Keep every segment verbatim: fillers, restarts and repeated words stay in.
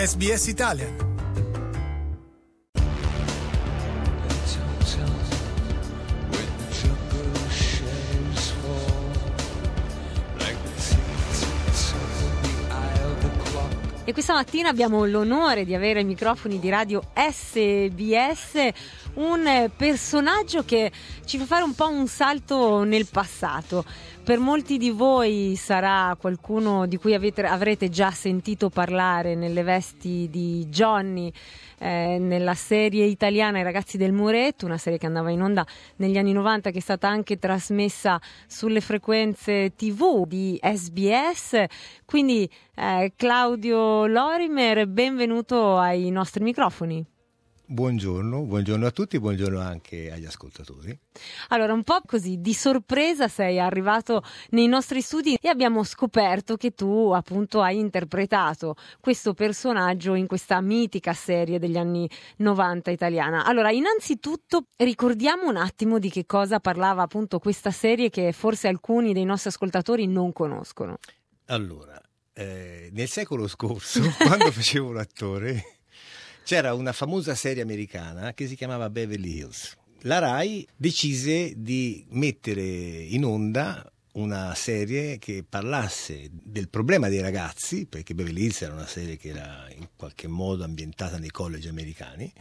S B S Italian. E questa mattina abbiamo l'onore di avere ai microfoni di radio S B S un personaggio che ci fa fare un po' un salto nel passato. Per molti di voi sarà qualcuno di cui avete, avrete già sentito parlare nelle vesti di Johnny eh, nella serie italiana I ragazzi del muretto, una serie che andava in onda negli anni novanta, che è stata anche trasmessa sulle frequenze tivù di S B S. Quindi eh, Claudio Lorimer, benvenuto ai nostri microfoni. Buongiorno, buongiorno a tutti, buongiorno anche agli ascoltatori. Allora, un po' così di sorpresa sei arrivato nei nostri studi e abbiamo scoperto che tu appunto hai interpretato questo personaggio in questa mitica serie degli anni novanta italiana. Allora, innanzitutto ricordiamo un attimo di che cosa parlava appunto questa serie che forse alcuni dei nostri ascoltatori non conoscono. Allora, eh, nel secolo scorso, quando facevo l'attore, c'era una famosa serie americana che si chiamava Beverly Hills. La Rai decise di mettere in onda una serie che parlasse del problema dei ragazzi, perché Beverly Hills era una serie che era in qualche modo ambientata nei college americani,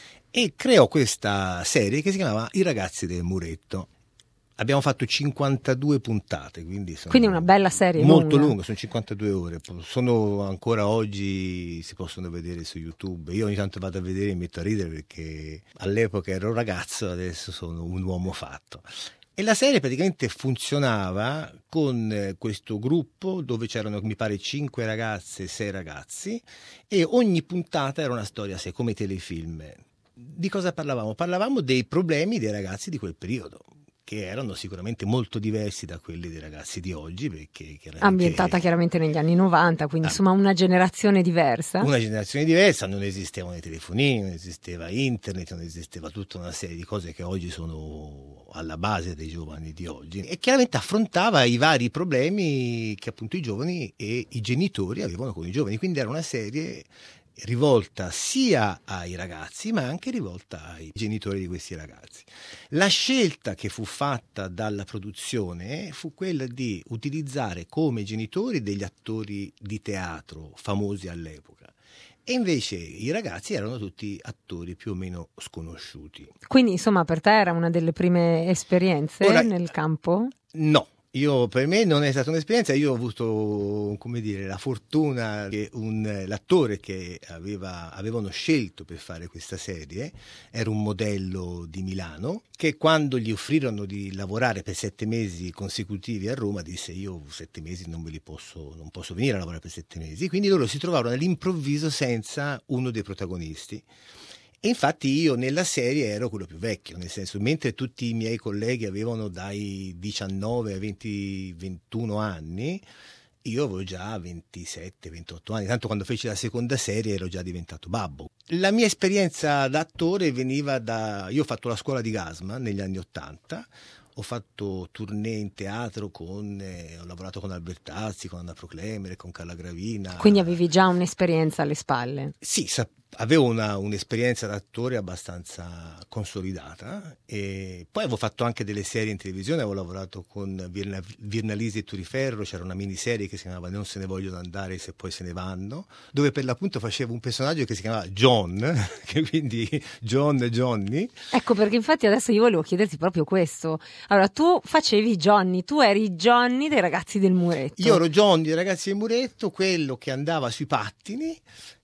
e creò questa serie che si chiamava I ragazzi del muretto. Abbiamo fatto cinquantadue puntate, quindi, sono quindi una bella serie molto lunga. lunga, sono cinquantadue ore, sono ancora oggi, si possono vedere su YouTube. Io ogni tanto vado a vedere e mi metto a ridere perché all'epoca ero un ragazzo, adesso sono un uomo fatto. E la serie praticamente funzionava con questo gruppo dove c'erano, mi pare, cinque ragazze e sei ragazzi, e ogni puntata era una storia a sé, come telefilm. Di cosa parlavamo? Parlavamo dei problemi dei ragazzi di quel periodo, che erano sicuramente molto diversi da quelli dei ragazzi di oggi, perché ambientata chiaramente negli anni novanta, quindi ah, insomma una generazione diversa. Una generazione diversa, non esistevano i telefonini, non esisteva internet, non esisteva tutta una serie di cose che oggi sono alla base dei giovani di oggi, e chiaramente affrontava i vari problemi che appunto i giovani e i genitori avevano con i giovani, quindi era una serie rivolta sia ai ragazzi ma anche rivolta ai genitori di questi ragazzi. La scelta che fu fatta dalla produzione fu quella di utilizzare come genitori degli attori di teatro famosi all'epoca, e invece i ragazzi erano tutti attori più o meno sconosciuti. Quindi insomma per te era una delle prime esperienze Ora, nel campo? No. Io, per me non è stata un'esperienza, io ho avuto, come dire, la fortuna che un, l'attore che aveva, avevano scelto per fare questa serie era un modello di Milano, che quando gli offrirono di lavorare per sette mesi consecutivi a Roma disse: io sette mesi non me li posso, non posso venire a lavorare per sette mesi, quindi loro si trovarono all'improvviso senza uno dei protagonisti. E infatti io nella serie ero quello più vecchio, nel senso, mentre tutti i miei colleghi avevano dai diciannove ai venti ventuno anni, io avevo già ventisette ventotto anni, tanto quando feci la seconda serie ero già diventato babbo. La mia esperienza da attore veniva da... Io ho fatto la scuola di Gassman negli anni ottanta, ho fatto tournée in teatro con, eh, ho lavorato con Albertazzi, con Anna Proclemer, con Carla Gravina. Quindi avevi già un'esperienza alle spalle? Sì, sa- avevo una, un'esperienza d'attore abbastanza consolidata, e poi avevo fatto anche delle serie in televisione, avevo lavorato con Virna, Virnalisi e Turiferro, c'era una miniserie che si chiamava Non se ne vogliono andare se poi se ne vanno, dove per l'appunto facevo un personaggio che si chiamava John, che quindi John e Johnny. Ecco, perché infatti adesso io volevo chiederti proprio questo. Allora, tu facevi Johnny, tu eri Johnny dei ragazzi del muretto. Io ero Johnny dei ragazzi del muretto, quello che andava sui pattini,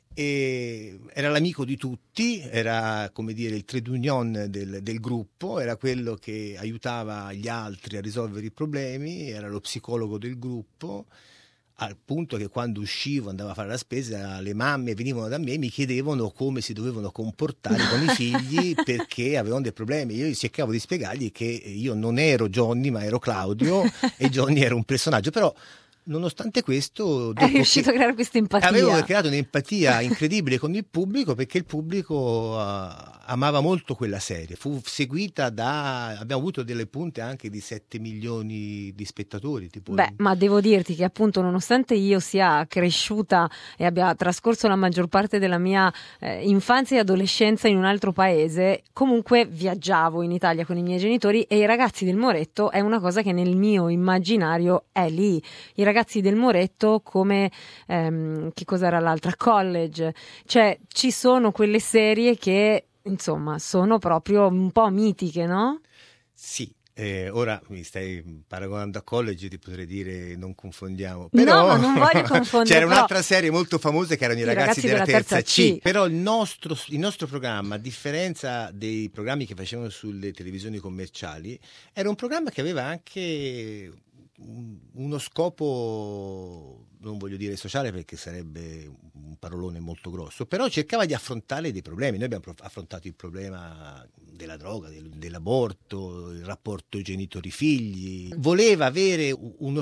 e era l'amico di tutti, era, come dire, il trade union del, del gruppo, era quello che aiutava gli altri a risolvere i problemi, era lo psicologo del gruppo, al punto che quando uscivo, andavo a fare la spesa, le mamme venivano da me e mi chiedevano come si dovevano comportare con i figli perché avevano dei problemi. Io cercavo di spiegargli che io non ero Johnny ma ero Claudio e Johnny era un personaggio, però nonostante questo è riuscito a creare questa empatia. Avevo creato un'empatia incredibile con il pubblico, perché il pubblico uh, amava molto quella serie. Fu seguita da, abbiamo avuto delle punte anche di sette milioni di spettatori. Tipo... Beh, ma devo dirti che appunto, nonostante io sia cresciuta e abbia trascorso la maggior parte della mia eh, infanzia e adolescenza in un altro paese, comunque viaggiavo in Italia con i miei genitori, e i Ragazzi del Moretto è una cosa che nel mio immaginario è lì. I Ragazzi del Moretto, come ehm, che cos'era l'altra? College. Cioè, ci sono quelle serie che insomma sono proprio un po' mitiche, no? Sì. Eh, ora mi stai paragonando a College, ti potrei dire non confondiamo, però no, ma non voglio confondere. C'era però... un'altra serie molto famosa che erano i, I ragazzi, ragazzi della, della terza, terza C. C. Però il nostro, il nostro programma, a differenza dei programmi che facevano sulle televisioni commerciali, era un programma che aveva anche uno scopo, non voglio dire sociale perché sarebbe un parolone molto grosso, però cercava di affrontare dei problemi. Noi abbiamo affrontato il problema della droga, del, dell'aborto, il rapporto genitori-figli. Voleva avere uno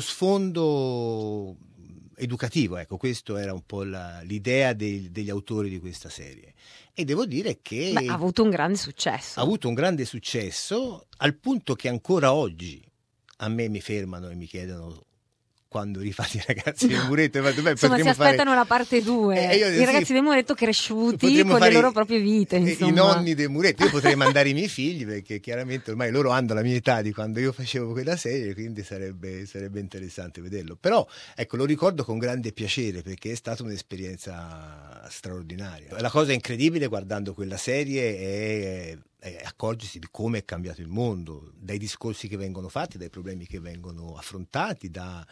sfondo educativo, ecco, questo era un po' la, l'idea dei, degli autori di questa serie. E devo dire che Beh, ha avuto un grande successo. Ha avuto un grande successo, al punto che ancora oggi a me mi fermano e mi chiedono quando rifate i Ragazzi del Muretto. Beh, insomma, si aspettano fare... la parte due. Eh, io, I Ragazzi sì, del Muretto cresciuti con le loro proprie vite, insomma. I nonni del Muretto. Io potrei mandare i miei figli, perché chiaramente ormai loro hanno la mia età di quando io facevo quella serie, quindi sarebbe, sarebbe interessante vederlo. Però ecco, lo ricordo con grande piacere, perché è stata un'esperienza straordinaria. La cosa incredibile guardando quella serie è accorgersi di come è cambiato il mondo, dai discorsi che vengono fatti, dai problemi che vengono affrontati, da,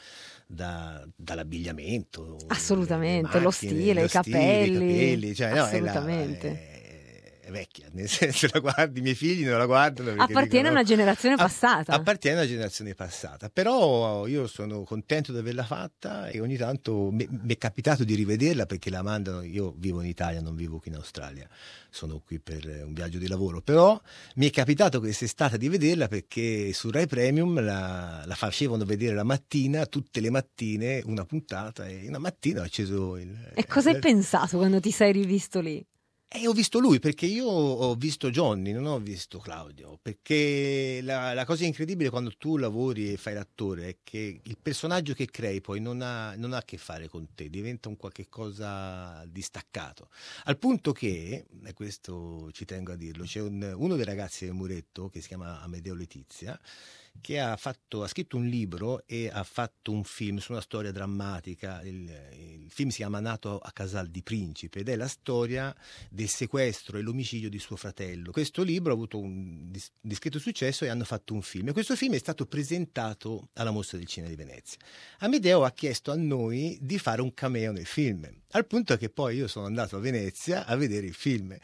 da, dall'abbigliamento, assolutamente, macchine, lo stile, lo i capelli, stile, i capelli, cioè, assolutamente. No, è, la, è, è vecchia, nel senso, la guardi, i miei figli non la guardano. Appartiene dicono, a una generazione passata. A, appartiene a una generazione passata, però io sono contento di averla fatta, e ogni tanto mi, mi è capitato di rivederla, perché la mandano, io vivo in Italia, non vivo qui in Australia, sono qui per un viaggio di lavoro, però mi è capitato quest'estate di vederla, perché su Rai Premium la, la facevano vedere la mattina, tutte le mattine, una puntata, e una mattina ho acceso il... E cosa hai il... pensato quando ti sei rivisto lì? E ho visto lui, perché io ho visto Johnny, non ho visto Claudio, perché la, la cosa incredibile quando tu lavori e fai l'attore è che il personaggio che crei poi non ha, non ha a che fare con te, diventa un qualche cosa distaccato, al punto che, e questo ci tengo a dirlo, c'è un, uno dei Ragazzi del Muretto che si chiama Amedeo Letizia, che ha, fatto, ha scritto un libro e ha fatto un film su una storia drammatica. Il, il film si chiama Nato a Casal di Principe, ed è la storia del sequestro e l'omicidio di suo fratello. Questo libro ha avuto un dis- discreto successo e hanno fatto un film, e questo film è stato presentato alla Mostra del Cinema di Venezia. Amedeo ha chiesto a noi di fare un cameo nel film, al punto che poi io sono andato a Venezia a vedere il film,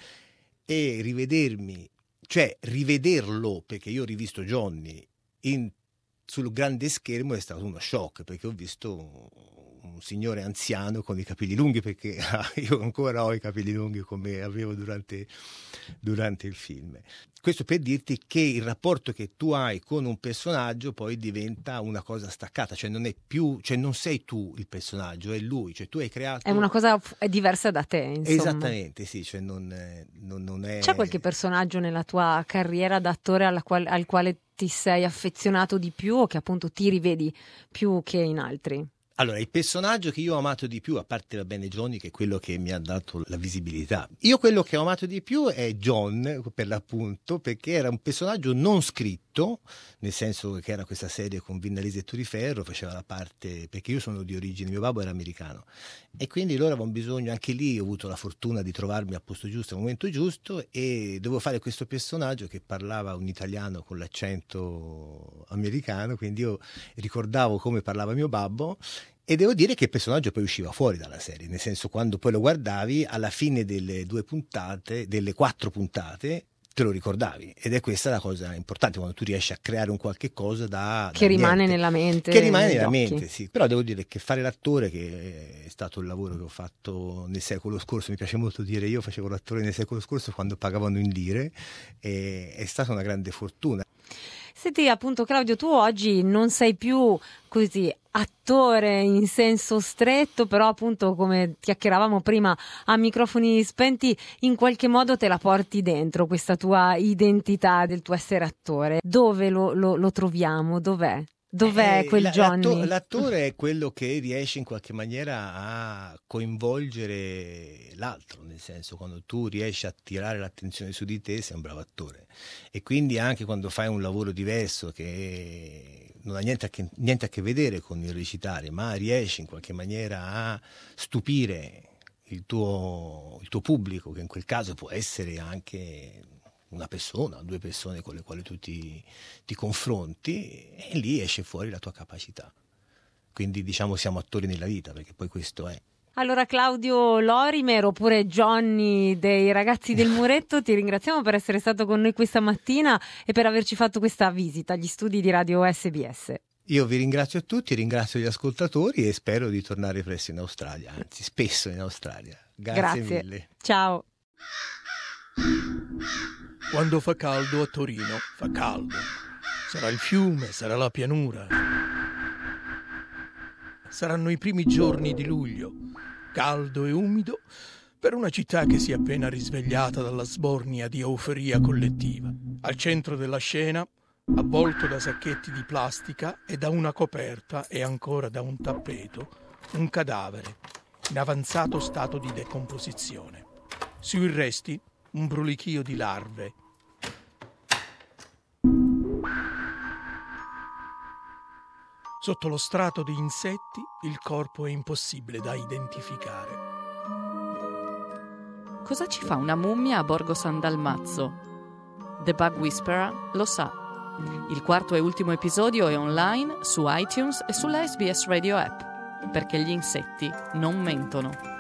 e rivedermi, cioè rivederlo, perché io ho rivisto Johnny In, sul grande schermo, è stato uno shock, perché ho visto un, un signore anziano con i capelli lunghi, perché io ancora ho i capelli lunghi come avevo durante, durante il film. Questo per dirti che il rapporto che tu hai con un personaggio poi diventa una cosa staccata, cioè non è più, cioè non sei tu il personaggio, è lui, cioè tu hai creato... È una cosa è diversa da te, insomma. Esattamente, sì, cioè non, non, non è... C'è qualche personaggio nella tua carriera d'attore alla quale, al quale ti sei affezionato di più, o che appunto ti rivedi più che in altri? Allora, il personaggio che io ho amato di più, a parte va bene Johnny, che è quello che mi ha dato la visibilità, io quello che ho amato di più è John, per l'appunto, perché era un personaggio non scritto, nel senso che era questa serie con Vignalese e Turiferro, faceva la parte, perché io sono di origine, mio babbo era americano, e quindi loro avevano bisogno, anche lì ho avuto la fortuna di trovarmi al posto giusto, al momento giusto, e dovevo fare questo personaggio che parlava un italiano con l'accento americano, quindi io ricordavo come parlava mio babbo. E devo dire che il personaggio poi usciva fuori dalla serie, nel senso, quando poi lo guardavi, alla fine delle due puntate, delle quattro puntate, te lo ricordavi, ed è questa la cosa importante, quando tu riesci a creare un qualche cosa da, che da rimane niente. nella mente, che rimane nella occhi. mente, sì. Però devo dire che fare l'attore, che è stato il lavoro che ho fatto nel secolo scorso, mi piace molto dire, io facevo l'attore nel secolo scorso quando pagavano in lire, e è stata una grande fortuna. Senti, appunto, Claudio, tu oggi non sei più così attore in senso stretto, però appunto, come chiacchieravamo prima a microfoni spenti, in qualche modo te la porti dentro questa tua identità del tuo essere attore. Dove lo, lo, lo troviamo? Dov'è? Dov'è Eh, quel la- Johnny? l'atto- l'attore è quello che riesce in qualche maniera a coinvolgere l'altro, nel senso, quando tu riesci a attirare l'attenzione su di te sei un bravo attore, e quindi anche quando fai un lavoro diverso che non ha niente a che, niente a che vedere con il recitare, ma riesci in qualche maniera a stupire il tuo, il tuo pubblico, che in quel caso può essere anche una persona, due persone con le quali tu ti, ti confronti, e lì esce fuori la tua capacità. Quindi diciamo siamo attori nella vita, perché poi questo è. Allora, Claudio Lorimer, oppure Johnny dei Ragazzi del Muretto, ti ringraziamo per essere stato con noi questa mattina e per averci fatto questa visita agli studi di Radio S B S. Io vi ringrazio a tutti, ringrazio gli ascoltatori e spero di tornare presto in Australia, anzi spesso in Australia. Grazie, Grazie. mille. Ciao. Quando fa caldo a Torino, fa caldo. Sarà il fiume, sarà la pianura. Saranno i primi giorni di luglio, caldo e umido, per una città che si è appena risvegliata dalla sbornia di euforia collettiva. Al centro della scena, avvolto da sacchetti di plastica e da una coperta e ancora da un tappeto, un cadavere in avanzato stato di decomposizione. Sui resti un brulichio di larve. Sotto lo strato di insetti il corpo è impossibile da identificare. Cosa ci fa una mummia a Borgo San Dalmazzo? The Bug Whisperer lo sa. Il quarto e ultimo episodio è online su iTunes e sulla S B S Radio app, perché gli insetti non mentono.